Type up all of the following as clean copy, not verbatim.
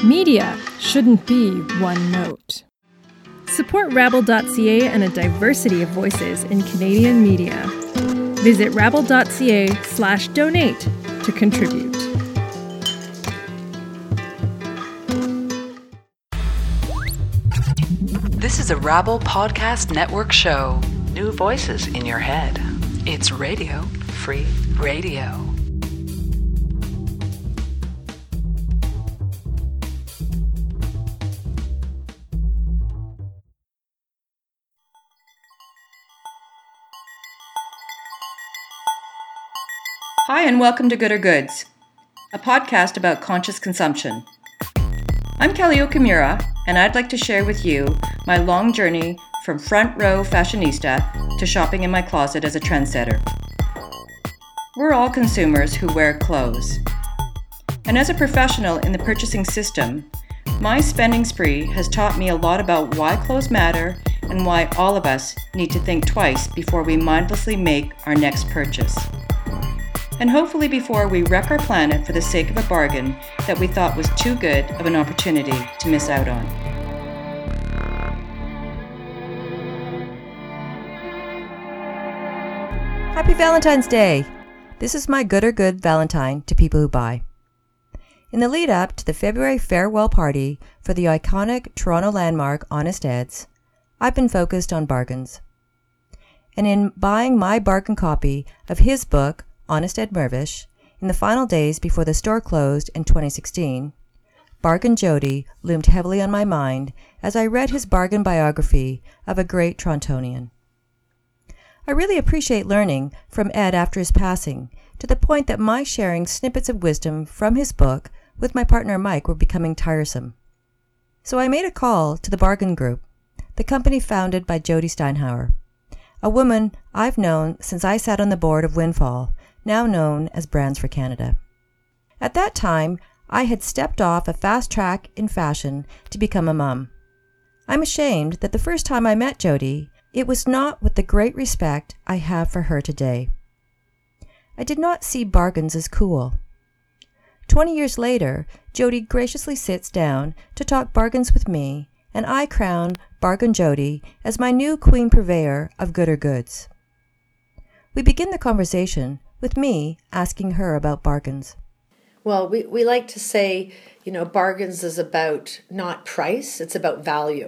Media shouldn't be one note. Support Rabble.ca and a diversity of voices in Canadian media. Visit rabble.ca/donate to contribute. This is a Rabble Podcast Network show. New voices in your head. It's Radio Free Radio. Hi, and welcome to Good or Goods, a podcast about conscious consumption. I'm Kelly Okamura, and I'd like to share with you my long journey from front row fashionista to shopping in my closet as a trendsetter. We're all consumers who wear clothes. And as a professional in the purchasing system, my spending spree has taught me a lot about why clothes matter and why all of us need to think twice before we mindlessly make our next purchase. And hopefully before we wreck our planet for the sake of a bargain that we thought was too good of an opportunity to miss out on. Happy Valentine's Day! This is my Good or Good Valentine to people who buy. In the lead up to the February farewell party for the iconic Toronto landmark Honest Ed's, I've been focused on bargains. And in buying my bargain copy of his book, Honest Ed Mirvish, in the final days before the store closed in 2016, Bargain Jody loomed heavily on my mind as I read his bargain biography of a great Torontonian. I really appreciate learning from Ed after his passing, to the point that my sharing snippets of wisdom from his book with my partner Mike were becoming tiresome. So I made a call to the Bargain Group, the company founded by Jody Steinhauer, a woman I've known since I sat on the board of Windfall, now known as Brands for Canada. At that time, I had stepped off a fast track in fashion to become a mum. I'm ashamed that the first time I met Jody, it was not with the great respect I have for her today. I did not see bargains as cool. 20 years later, Jody graciously sits down to talk bargains with me, and I crown Bargain Jody as my new queen purveyor of good or goods. We begin the conversation with me asking her about bargains. Well, we like to say, bargains is about not price, it's about value.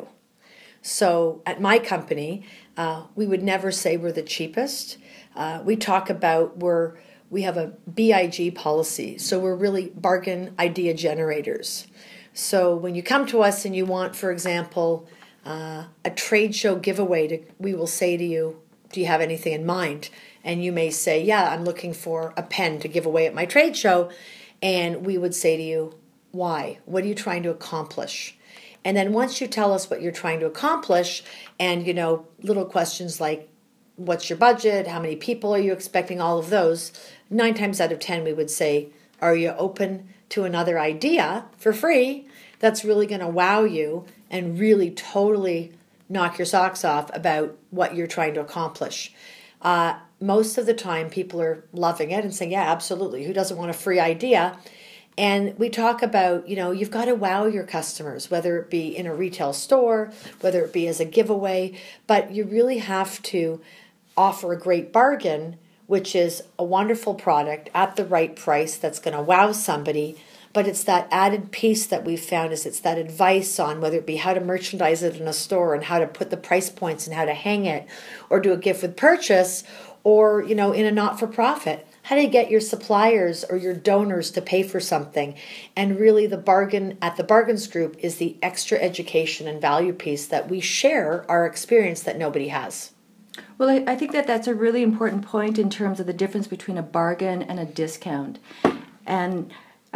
So at my company, we would never say we're the cheapest. We talk about we have a BIG policy, so we're really bargain idea generators. So when you come to us and you want, for example, a trade show giveaway, we will say to you, do you have anything in mind? And you may say, yeah, I'm looking for a pen to give away at my trade show. And we would say to you, why? What are you trying to accomplish? And then once you tell us what you're trying to accomplish, and, little questions like, what's your budget? How many people are you expecting? All of those, 9 times out of 10, we would say, are you open to another idea for free that's really going to wow you and really totally knock your socks off about what you're trying to accomplish? Most of the time, people are loving it and saying, yeah, absolutely. Who doesn't want a free idea? And we talk about, you've got to wow your customers, whether it be in a retail store, whether it be as a giveaway, but you really have to offer a great bargain, which is a wonderful product at the right price that's going to wow somebody. But it's that added piece that we've found is it's that advice on whether it be how to merchandise it in a store and how to put the price points and how to hang it or do a gift with purchase or, in a not-for-profit. How do you get your suppliers or your donors to pay for something? And really the bargain at the Bargains Group is the extra education and value piece that we share our experience that nobody has. Well, I think that's a really important point in terms of the difference between a bargain and a discount. And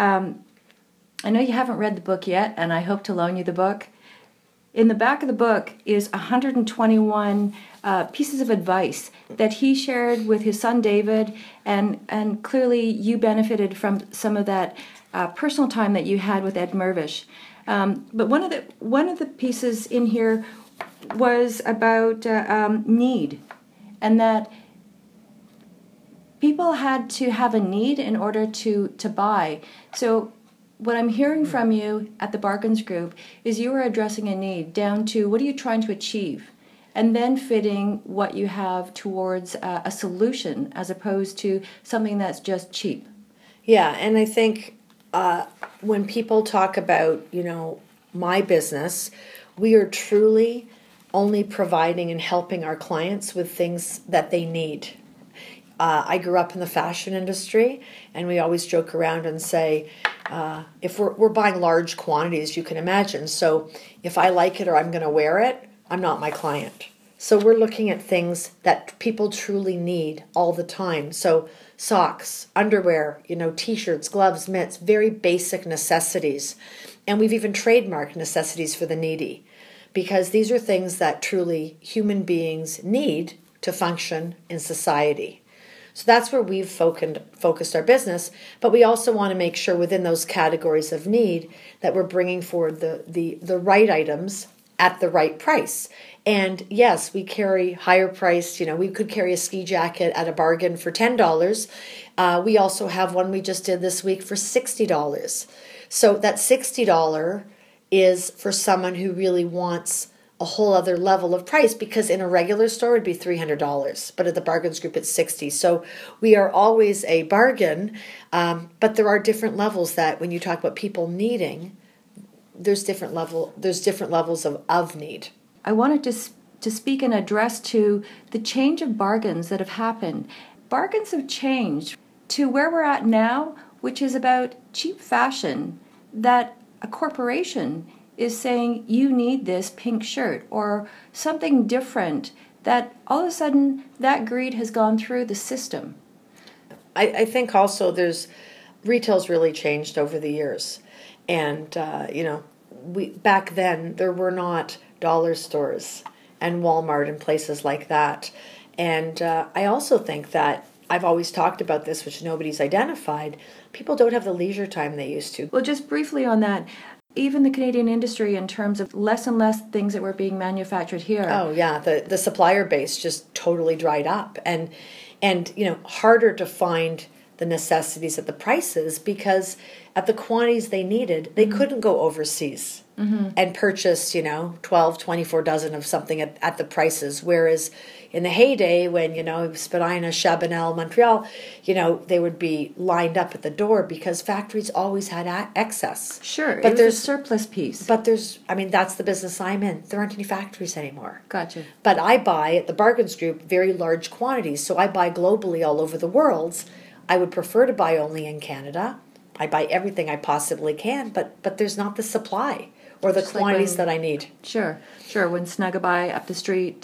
I know you haven't read the book yet, and I hope to loan you the book. In the back of the book is 121 pieces of advice that he shared with his son David, and clearly you benefited from some of that personal time that you had with Ed Mirvish. But one of the pieces in here was about need, and that people had to have a need in order to buy. So what I'm hearing from you at the Bargains Group is you are addressing a need down to what are you trying to achieve, and then fitting what you have towards a solution as opposed to something that's just cheap. Yeah, and I think when people talk about, my business, we are truly only providing and helping our clients with things that they need. I grew up in the fashion industry, and we always joke around and say, if we're buying large quantities, you can imagine. So if I like it or I'm going to wear it, I'm not my client. So we're looking at things that people truly need all the time. So socks, underwear, T-shirts, gloves, mitts, very basic necessities. And we've even trademarked necessities for the needy, because these are things that truly human beings need to function in society. So that's where we've focused our business, but we also want to make sure within those categories of need that we're bringing forward the right items at the right price. And yes, we carry higher priced, we could carry a ski jacket at a bargain for $10. We also have one we just did this week for $60. So that $60 is for someone who really wants a whole other level of price, because in a regular store it would be $300, but at the Bargains Group it's $60. So we are always a bargain, but there are different levels that when you talk about people needing, there's different levels of need. I wanted to speak and address to the change of bargains that have happened. Bargains have changed to where we're at now, which is about cheap fashion, that a corporation is saying you need this pink shirt or something different, that all of a sudden that greed has gone through the system. I think also retail's really changed over the years. And, back then there were not dollar stores and Walmart and places like that. And I also think that I've always talked about this, which nobody's identified. People don't have the leisure time they used to. Well, just briefly on that, even the Canadian industry in terms of less and less things that were being manufactured here. Oh, yeah. The supplier base just totally dried up. And harder to find the necessities at the prices, because at the quantities they needed, they couldn't go overseas and purchase, 12, 24 dozen of something at the prices. Whereas in the heyday, when, Spadina, Chabanel, Montreal, they would be lined up at the door because factories always had excess. Sure, but there's a surplus piece. But that's the business I'm in. There aren't any factories anymore. Gotcha. But I buy at the Bargains Group very large quantities, so I buy globally all over the world. I would prefer to buy only in Canada. I buy everything I possibly can, but there's not the supply or the quantities that I need. Sure. When Snuggaby up the street.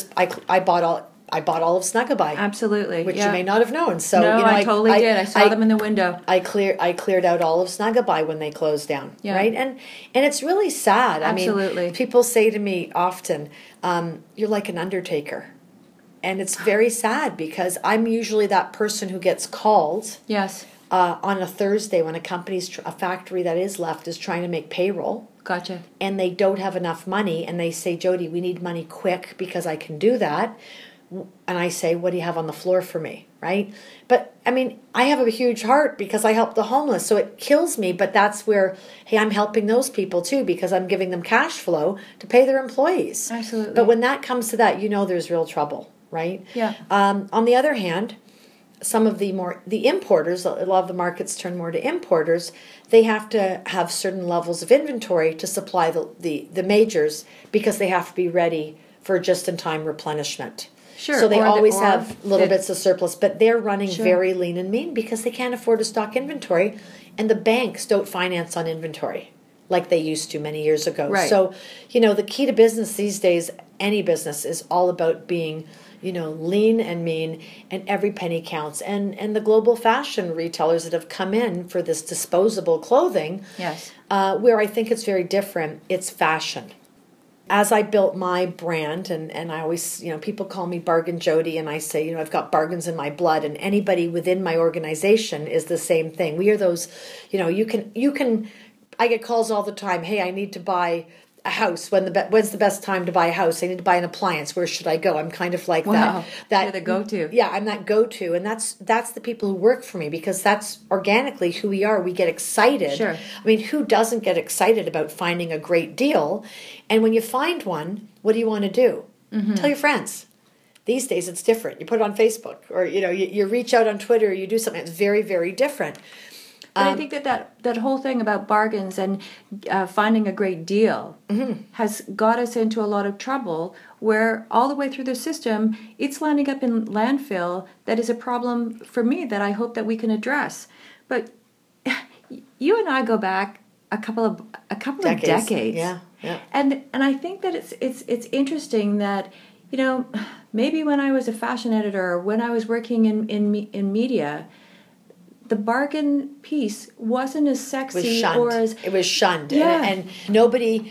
I bought all of Snuggaby. Absolutely, which you may not have known. So no, I totally did. I saw them in the window. I cleared out all of Snuggaby when they closed down. Yeah. Right, and it's really sad. Absolutely. I mean, people say to me often, "You're like an undertaker." And it's very sad because I'm usually that person who gets called. Yes. On a Thursday when a factory that is left is trying to make payroll. Gotcha. And they don't have enough money, and they say, "Jody, we need money quick because I can do that." And I say, "What do you have on the floor for me?" Right? But I have a huge heart because I help the homeless, so it kills me. But that's where, hey, I'm helping those people too because I'm giving them cash flow to pay their employees. Absolutely. But when that comes to that, there's real trouble. Right? Yeah. On the other hand, some of the importers, a lot of the markets turn more to importers, they have to have certain levels of inventory to supply the majors because they have to be ready for just-in-time replenishment. Sure. So they always have little bits of surplus, but they're running very lean and mean because they can't afford to stock inventory, and the banks don't finance on inventory like they used to many years ago. Right. So, the key to business these days, any business, is all about being lean and mean, and every penny counts. And the global fashion retailers that have come in for this disposable clothing, yes, where I think it's very different, it's fashion. As I built my brand, and I always, people call me Bargain Jody, and I say, I've got bargains in my blood, and anybody within my organization is the same thing. We are those, I get calls all the time, hey, I need to buy a house, when's the best time to buy a house? I need to buy an appliance. Where should I go? I'm kind of like Wow. that. You're the go-to. Yeah, I'm that go-to, and that's the people who work for me, because that's organically who we are. We get excited. Sure. I mean, who doesn't get excited about finding a great deal? And when you find one, what do you want to do? Tell your friends. These days it's different. You put it on Facebook, or you reach out on Twitter, you do something that's very, very different. But I think that whole thing about bargains and finding a great deal has got us into a lot of trouble, where all the way through the system, it's landing up in landfill. That is a problem for me that I hope that we can address. But you and I go back a couple of decades. Yeah. And I think that it's interesting that, maybe when I was a fashion editor, or when I was working in media, the bargain piece wasn't as sexy It was shunned. Yeah. And nobody,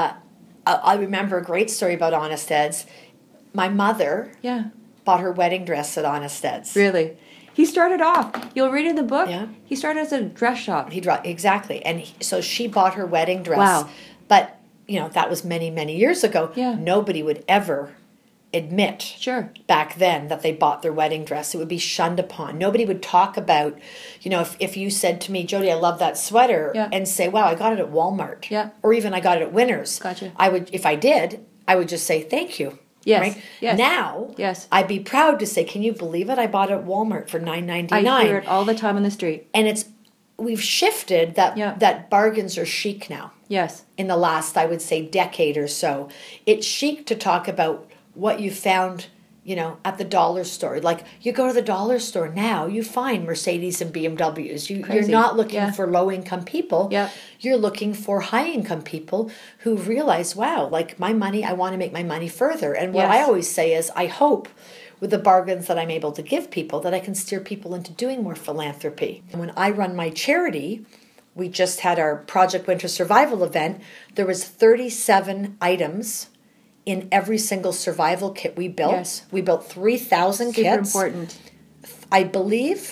I remember a great story about Honest Ed's. My mother bought her wedding dress at Honest Ed's. Really? He started off, you'll read in the book, Yeah. he started as a dress shop. Exactly. And so she bought her wedding dress. Wow. But, that was many, many years ago. Yeah. Nobody would ever admit back then that they bought their wedding dress. It would be shunned upon. Nobody would talk about, if you said to me, Jody, I love that sweater, and say, wow, I got it at Walmart. Yeah. Or even I got it at Winners. Gotcha. If I did, I would just say thank you. Yes. Right? Yes. Now, Yes. I'd be proud to say, can you believe it? I bought it at Walmart for $9.99. I hear it all the time on the street. And we've shifted that bargains are chic now. Yes. In the last, I would say, decade or so. It's chic to talk about what you found, at the dollar store. Like, you go to the dollar store now, you find Mercedes and BMWs. You're not looking for low-income people. Yeah. You're looking for high-income people who realize, wow, like, my money, I want to make my money further. And what I always say is, I hope with the bargains that I'm able to give people, that I can steer people into doing more philanthropy. And when I run my charity, we just had our Project Winter Survival event. There was 37 items in every single survival kit we built. Yes. We built 3,000 Super kits. important. I believe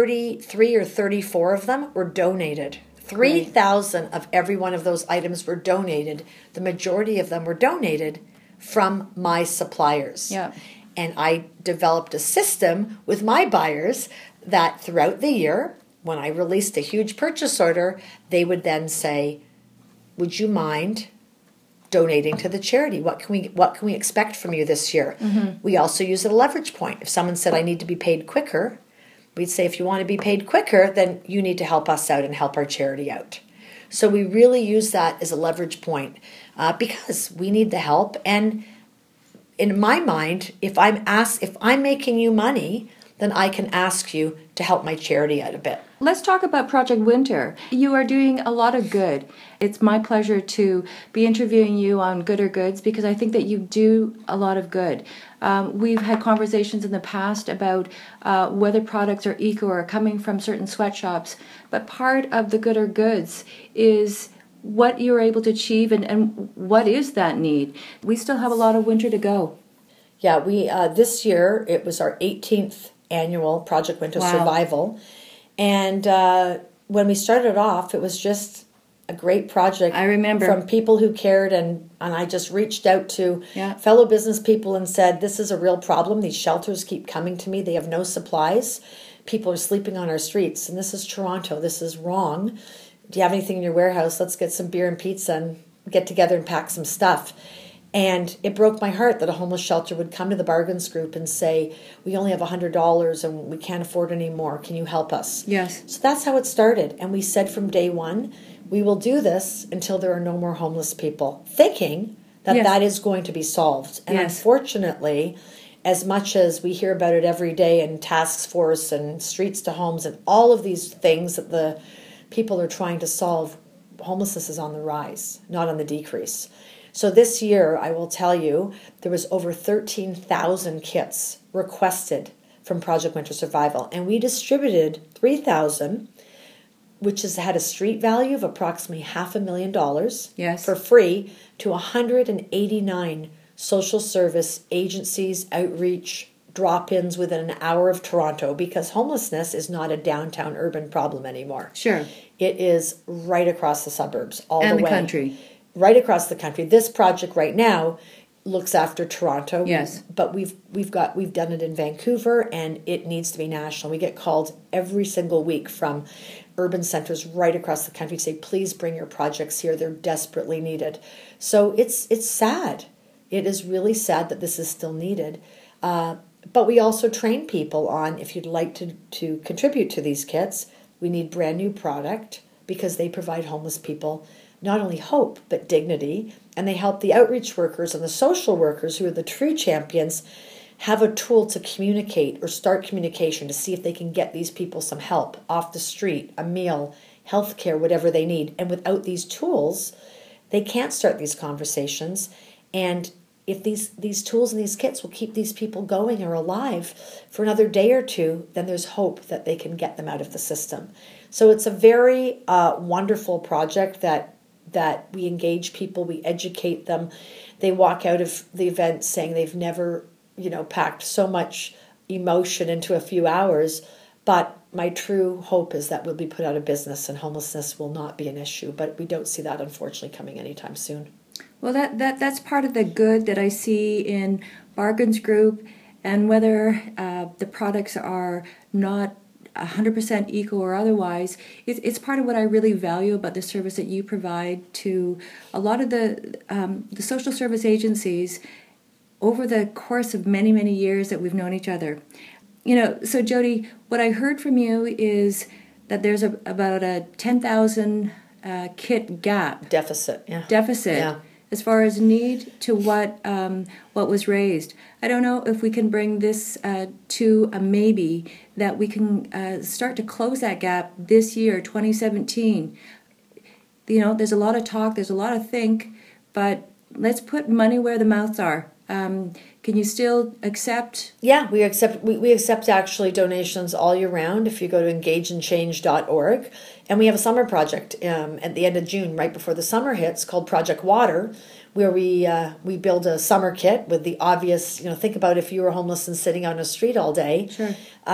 33 or 34 of them were donated. 3,000 of every one of those items were donated. The majority of them were donated from my suppliers. Yeah. And I developed a system with my buyers that throughout the year, when I released a huge purchase order, they would then say, would you mind donating to the charity? What can we expect from you this year? Mm-hmm. We also use a leverage point. If someone said, I need to be paid quicker, we'd say, if you want to be paid quicker, then you need to help us out and help our charity out. So we really use that as a leverage point because we need the help. And in my mind, if I'm making you money, then I can ask you to help my charity out a bit. Let's talk about Project Winter. You are doing a lot of good. It's my pleasure to be interviewing you on Gooder Goods because I think that you do a lot of good. We've had conversations in the past about whether products are eco or coming from certain sweatshops, but part of the Gooder Goods is what you're able to achieve and what is that need. We still have a lot of winter to go. Yeah, we this year it was our 18th annual Project Winter Survival. And when we started off, it was just a great project. I remember. From people who cared, and I just reached out to fellow business people and said, this is a real problem. These shelters keep coming to me. They have no supplies. People are sleeping on our streets, and this is Toronto. This is wrong. Do you have anything in your warehouse? Let's get some beer and pizza and get together and pack some stuff. And it broke my heart that a homeless shelter would come to the bargains group and say, we only have $100 and we can't afford any more. Can you help us? Yes. So that's how it started. And we said from day one, we will do this until there are no more homeless people, thinking that that is going to be solved. And unfortunately, as much as we hear about it every day in task force and streets to homes and all of these things that the people are trying to solve, homelessness is on the rise, not on the decrease. So this year, I will tell you, there was over 13,000 kits requested from Project Winter Survival. And we distributed 3,000, which had a street value of approximately $500,000 for free to 189 social service agencies, outreach, drop-ins within an hour of Toronto, because homelessness is not a downtown urban problem anymore. Sure. It is right across the suburbs, all and the way. country. right across the country. This project right now looks after Toronto. Yes. But we've done it in Vancouver, and it needs to be national. We get called every single week from urban centers right across the country to say, please bring your projects here. They're desperately needed. So it's sad. It is really sad that this is still needed. But we also train people on, if you'd like to contribute to these kits, we need brand new product, because they provide homeless people not only hope, but dignity. And they help the outreach workers and the social workers, who are the true champions, have a tool to communicate or start communication to see if they can get these people some help off the street, a meal, healthcare, whatever they need. And without these tools, they can't start these conversations. And if these tools and these kits will keep these people going or alive for another day or two, then there's hope that they can get them out of the system. So it's a very wonderful project that we engage people, we educate them. They walk out of the event saying they've never, packed so much emotion into a few hours. But my true hope is that we'll be put out of business and homelessness will not be an issue. But we don't see that, unfortunately, coming anytime soon. Well, that's part of the good that I see in Bargains Group, and whether the products are not 100% eco or otherwise, it's part of what I really value about the service that you provide to a lot of the social service agencies over the course of many, many years that we've known each other. So Jody, what I heard from you is that there's about a 10,000 kit gap. Deficit. Yeah. As far as need to what was raised. I don't know if we can bring this to a maybe, that we can start to close that gap this year, 2017. There's a lot of talk, there's a lot of think, but let's put money where the mouths are. Can you still accept? Yeah, we accept actually donations all year round if you go to engageandchange.org. And we have a summer project at the end of June, right before the summer hits, called Project Water, where we build a summer kit with the obvious, think about if you were homeless and sitting on a street all day. Sure.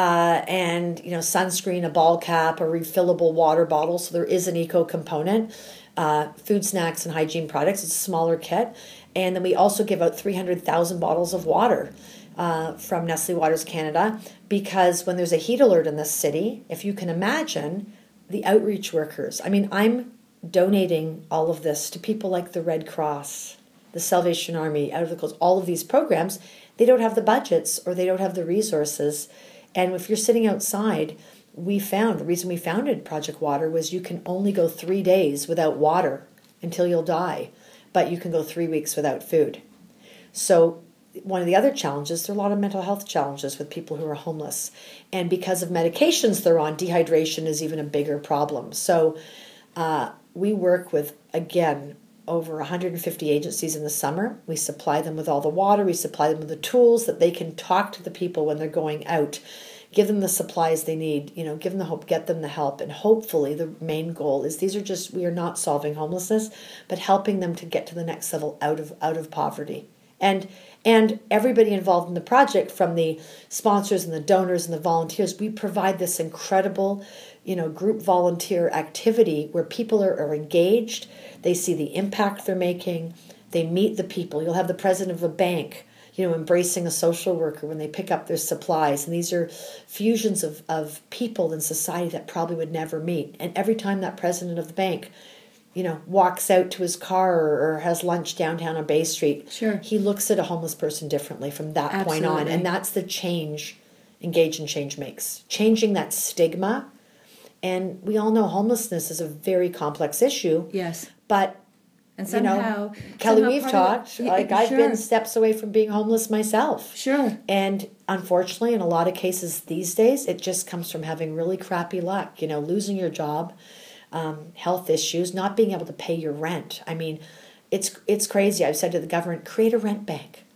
And, sunscreen, a ball cap, a refillable water bottle. So there is an eco component. Food, snacks, and hygiene products. It's a smaller kit. And then we also give out 300,000 bottles of water from Nestle Waters Canada, because when there's a heat alert in this city, if you can imagine, the outreach workers. I'm donating all of this to people like the Red Cross, the Salvation Army, Out of the Coast, all of these programs. They don't have the budgets or they don't have the resources. And if you're sitting outside, the reason we founded Project Water was you can only go 3 days without water until you'll die, but you can go 3 weeks without food. So one of the other challenges, there are a lot of mental health challenges with people who are homeless. And because of medications they're on, dehydration is even a bigger problem. So we work with, again, over 150 agencies in the summer. We supply them with all the water. We supply them with the tools that they can talk to the people when they're going out, give them the supplies they need, give them the hope, get them the help. And hopefully the main goal is we are not solving homelessness, but helping them to get to the next level out of poverty. And everybody involved in the project, from the sponsors and the donors and the volunteers, we provide this incredible, group volunteer activity where people are engaged. They see the impact they're making. They meet the people. You'll have the president of a bank, embracing a social worker when they pick up their supplies. And these are fusions of people in society that probably would never meet. And every time that president of the bank, walks out to his car or has lunch downtown on Bay Street, sure, he looks at a homeless person differently from that Absolutely. point on. And that's the change Engage and Change makes. Changing that stigma. And we all know homelessness is a very complex issue. Yes. But and somehow, Kelly, we've talked. I've sure. been steps away from being homeless myself. Sure. And unfortunately, in a lot of cases these days, it just comes from having really crappy luck. Losing your job, health issues, not being able to pay your rent. It's crazy. I've said to the government, create a rent bank.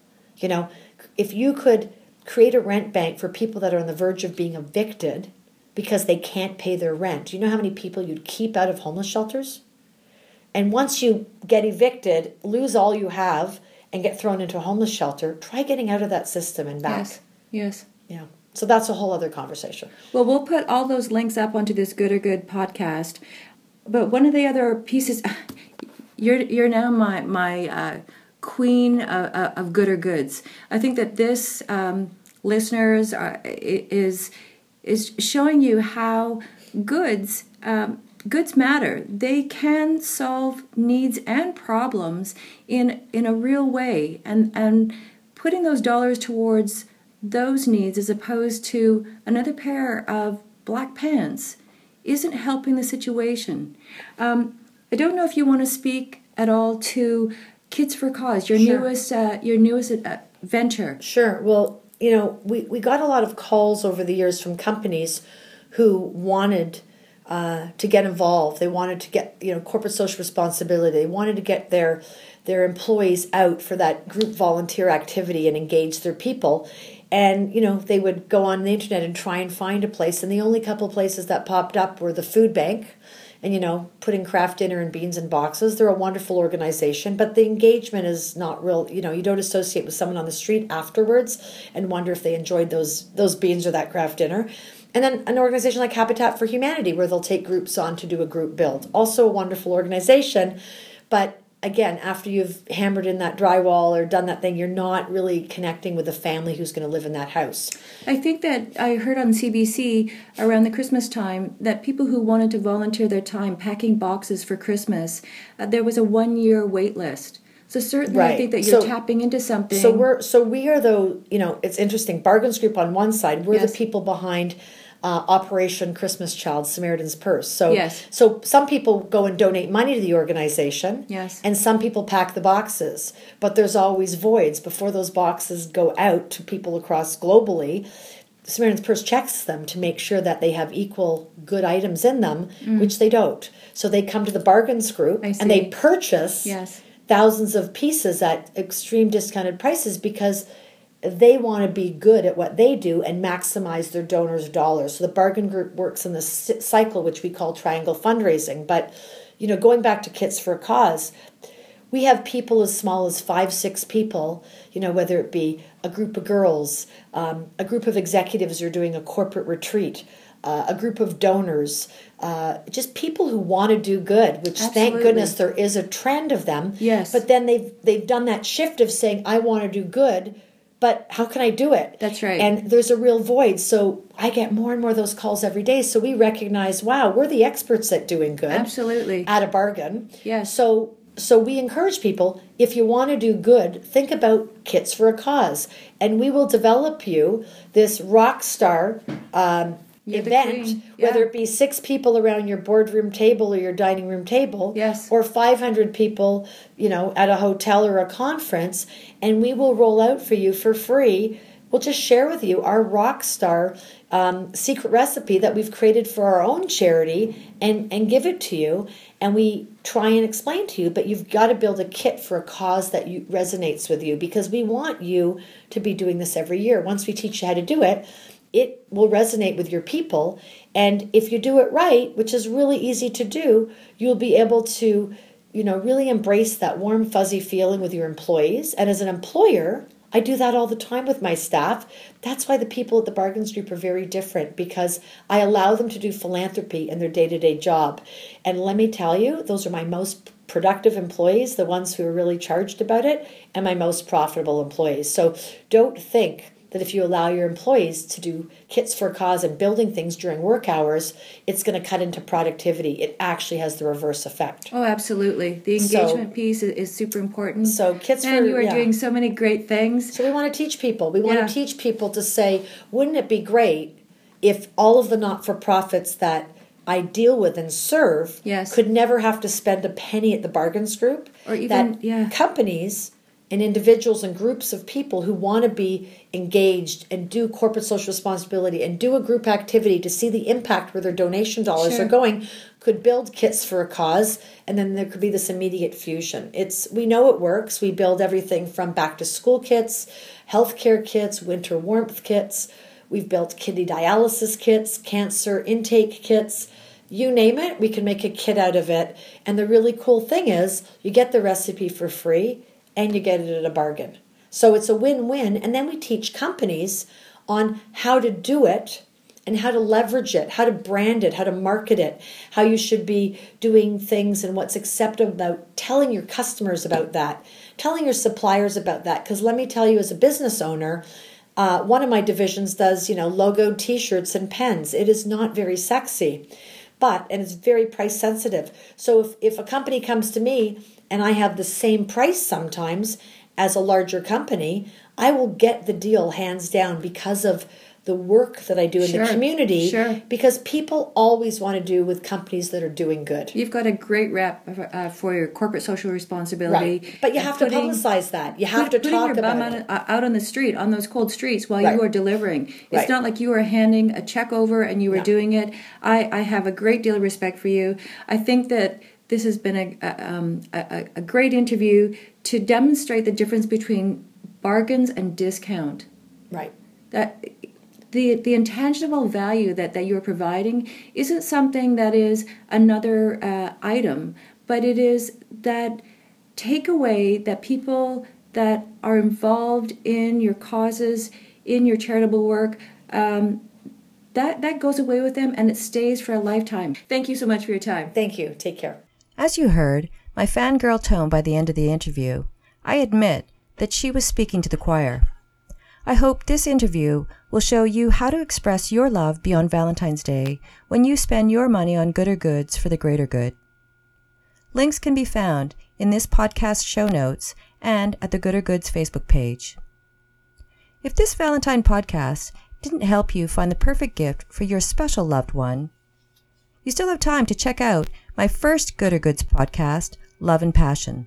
If you could create a rent bank for people that are on the verge of being evicted because they can't pay their rent. Do you know how many people you'd keep out of homeless shelters? And once you get evicted, lose all you have, and get thrown into a homeless shelter, try getting out of that system and back. Yes. Yeah. So that's a whole other conversation. Well, we'll put all those links up onto this Good or Good podcast. But one of the other pieces, you're now my queen of gooder goods. I think that this listeners is showing you how goods matter. They can solve needs and problems in a real way, and putting those dollars towards those needs as opposed to another pair of black pants isn't helping the situation. I don't know if you want to speak at all to Kids for a Cause, your newest venture. Sure. Well, we got a lot of calls over the years from companies who wanted to get involved. They wanted to get, corporate social responsibility. They wanted to get their employees out for that group volunteer activity and engage their people. And, they would go on the internet and try and find a place. And the only couple places that popped up were the food bank and, putting Kraft Dinner and beans in boxes. They're a wonderful organization, but the engagement is not real. You don't associate with someone on the street afterwards and wonder if they enjoyed those beans or that Kraft Dinner. And then an organization like Habitat for Humanity, where they'll take groups on to do a group build. Also a wonderful organization, but again, after you've hammered in that drywall or done that thing, you're not really connecting with the family who's going to live in that house. I think that I heard on CBC around the Christmas time that people who wanted to volunteer their time packing boxes for Christmas, there was a 1-year wait list. So certainly right. I think that you're tapping into something. So we are it's interesting. Bargains Group on one side, we're the people behind Operation Christmas Child, Samaritan's Purse. So some people go and donate money to the organization, and some people pack the boxes. But there's always voids. Before those boxes go out to people across globally, Samaritan's Purse checks them to make sure that they have equal good items in them, which they don't. So they come to the Bargains Group and they purchase thousands of pieces at extreme discounted prices because they want to be good at what they do and maximize their donors' dollars. So the Bargain Group works in this cycle, which we call triangle fundraising. But, going back to Kits for a Cause, we have people as small as 5-6 people, whether it be a group of girls, a group of executives who are doing a corporate retreat, a group of donors, just people who want to do good, which thank goodness there is a trend of them. Yes. But then they've done that shift of saying, I want to do good, but how can I do it? That's right. And there's a real void. So I get more and more of those calls every day. So we recognize, wow, we're the experts at doing good. Absolutely. At a bargain. Yes. So we encourage people, if you want to do good, think about Kits for a Cause. And we will develop you this rock star event, whether it be 6 people around your boardroom table or your dining room table, or 500 people, at a hotel or a conference, and we will roll out for you for free. We'll just share with you our rock star secret recipe that we've created for our own charity and give it to you. And we try and explain to you, but you've got to build a kit for a cause that resonates with you, because we want you to be doing this every year. Once we teach you how to do it, it will resonate with your people. And if you do it right, which is really easy to do, you'll be able to, really embrace that warm, fuzzy feeling with your employees. And as an employer, I do that all the time with my staff. That's why the people at the Bargains Group are very different, because I allow them to do philanthropy in their day-to-day job. And let me tell you, those are my most productive employees, the ones who are really charged about it, and my most profitable employees. So don't think that if you allow your employees to do Kits for a Cause and building things during work hours, it's going to cut into productivity. It actually has the reverse effect. Oh, absolutely. The engagement piece is super important. So Kits and you are doing so many great things. So we want to teach people. We want to teach people to say, wouldn't it be great if all of the not-for-profits that I deal with and serve could never have to spend a penny at the Bargains Group? Or even, that companies and individuals and groups of people who want to be engaged and do corporate social responsibility and do a group activity to see the impact where their donation dollars are going could build Kits for a Cause, and then there could be this immediate fusion. We know it works. We build everything from back to school kits, healthcare kits, winter warmth kits. We've built kidney dialysis kits, cancer intake kits. You name it, we can make a kit out of it. And the really cool thing is you get the recipe for free, and you get it at a bargain. So it's a win-win. And then we teach companies on how to do it and how to leverage it, how to brand it, how to market it, how you should be doing things and what's acceptable about telling your customers about that, telling your suppliers about that. Because let me tell you, as a business owner, one of my divisions does, logoed t-shirts and pens. It is not very sexy, and it's very price sensitive. So if a company comes to me and I have the same price sometimes as a larger company, I will get the deal hands down because of the work that I do in the community. Sure. Because people always want to do with companies that are doing good. You've got a great rep for your corporate social responsibility. Right. But you have to publicize that. You have to talk about it. Out on the street, on those cold streets, while you are delivering. It's not like you are handing a check over and you are doing it. I have a great deal of respect for you. I think that this has been a great interview to demonstrate the difference between bargains and discount. Right. That the intangible value that you're providing isn't something that is another item, but it is that takeaway that people that are involved in your causes, in your charitable work, that goes away with them and it stays for a lifetime. Thank you so much for your time. Thank you. Take care. As you heard, my fangirl tone by the end of the interview, I admit that she was speaking to the choir. I hope this interview will show you how to express your love beyond Valentine's Day when you spend your money on gooder goods for the greater good. Links can be found in this podcast show notes and at the Gooder Goods Facebook page. If this Valentine podcast didn't help you find the perfect gift for your special loved one, you still have time to check out my first Gooder Goods podcast, Love and Passion.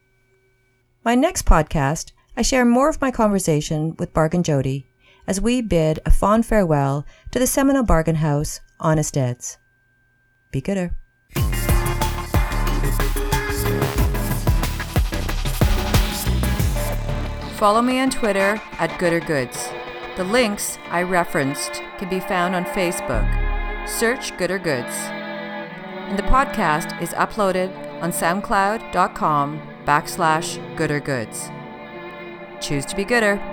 My next podcast, I share more of my conversation with Bargain Jody as we bid a fond farewell to the seminal bargain house, Honest Ed's. Be gooder. Follow me on Twitter at Gooder Goods. The links I referenced can be found on Facebook. Search Gooder Goods. And the podcast is uploaded on soundcloud.com/Gooder Goods. Choose to be gooder.